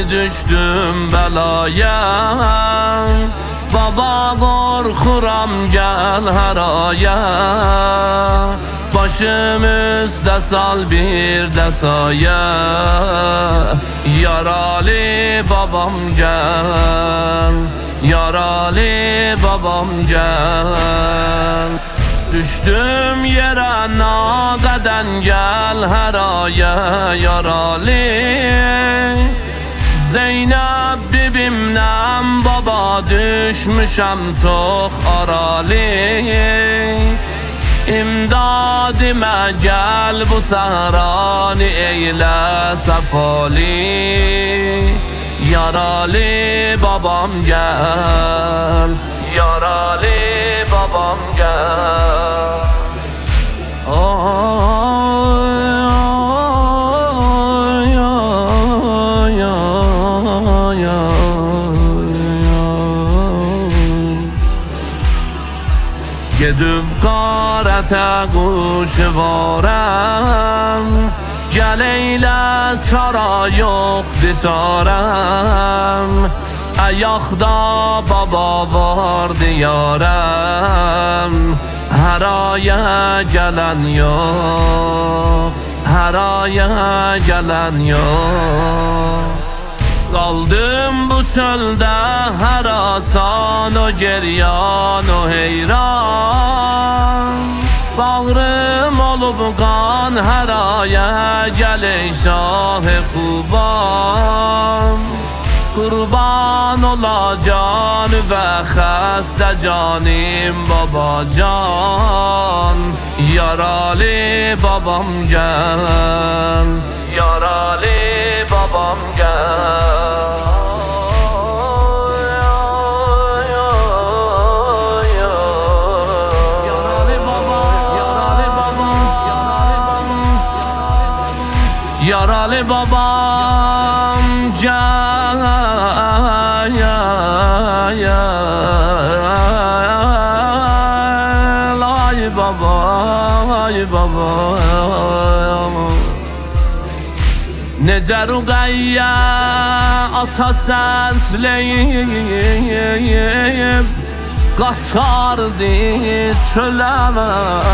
düşdüm bəlaya. Baba qorxuram gəl haraya. Başım üstə sal bir də saya. Yaralı babam gəl, yaralı babam gəl. Düşdüm yerə naqədən gəl haraya yaralı. Zeynəb bibimdən baba düşmüşəm çox aralı. İmdadimə gəl bu səhranı eylə səfali. Yaralı babam gəl, yaralı babam gəl. Gedib qarətə quşvarəm, gəl eylə çara yoxdur çarəm. Ayaqda baba var diyarəm, haraya gələn yox, haraya gələn yox. Qaldım bu çöldə harasan o geryan o heyran. Bağrım olub qan haraya gəl ey şah-ı xuban. Qurban olacan və xəstə canim babacan. Yaralı babam gəl, yaralı babam gəl. Yaralı babam gəl, ay babam, ay babam. Necə Rüqəyyə ata səsləyib qaçardı çölə.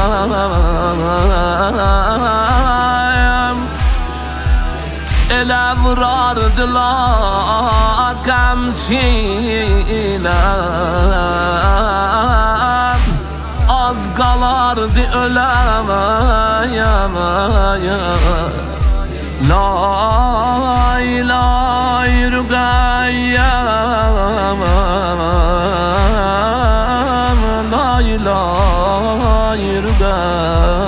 Elə vurardılar qəmçilə. Az qalardı öləməyəm. Lay lay Rüqəyyəm, lay lay Rüqəyyəm.